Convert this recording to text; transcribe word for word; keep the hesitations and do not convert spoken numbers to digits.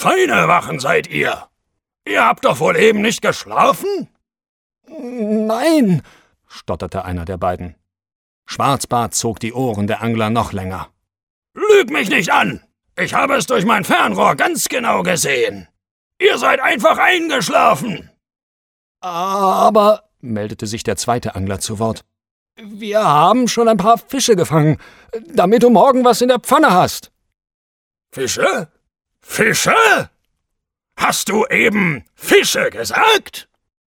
Feine Wachen seid ihr. Ihr habt doch wohl eben nicht geschlafen? Nein, stotterte einer der beiden. Schwarzbart zog die Ohren der Angler noch länger. Lüg mich nicht an! Ich habe es durch mein Fernrohr ganz genau gesehen. Ihr seid einfach eingeschlafen. Aber, meldete sich der zweite Angler zu Wort, wir haben schon ein paar Fische gefangen, damit du morgen was in der Pfanne hast. Fische? Fische? Hast du eben Fische gesagt?